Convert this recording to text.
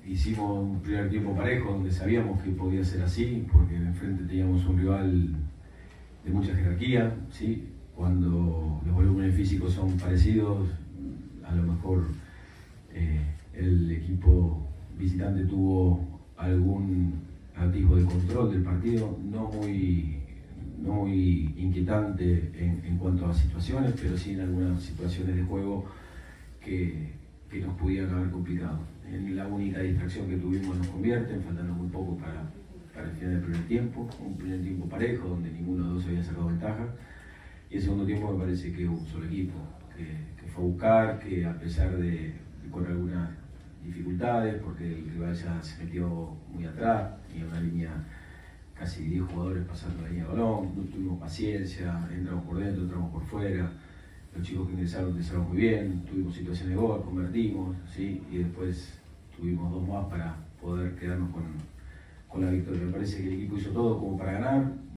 hicimos un primer tiempo parejo donde sabíamos que podía ser así, porque enfrente teníamos un rival de mucha jerarquía, ¿sí? Cuando los volúmenes físicos son parecidos, a lo mejor el equipo visitante tuvo algún atisbo de control del partido, no muy inquietante en cuanto a situaciones, pero sí en algunas situaciones de juego que nos pudieran haber complicado. En la única distracción que tuvimos nos convierten, faltando muy poco para el final del primer tiempo, un primer tiempo parejo donde ninguno de los dos había sacado ventaja, y el segundo tiempo me parece que hubo un solo equipo que fue a buscar, que a pesar de con algunas dificultades, porque el rival ya se metió muy atrás, y una línea casi 10 jugadores pasando la línea de balón, no tuvimos paciencia, entramos por dentro, entramos por fuera, los chicos que ingresaron muy bien, tuvimos situaciones de gol, convertimos, ¿sí? Y después tuvimos dos más para poder quedarnos con la victoria. Me parece que el equipo hizo todo como para ganar.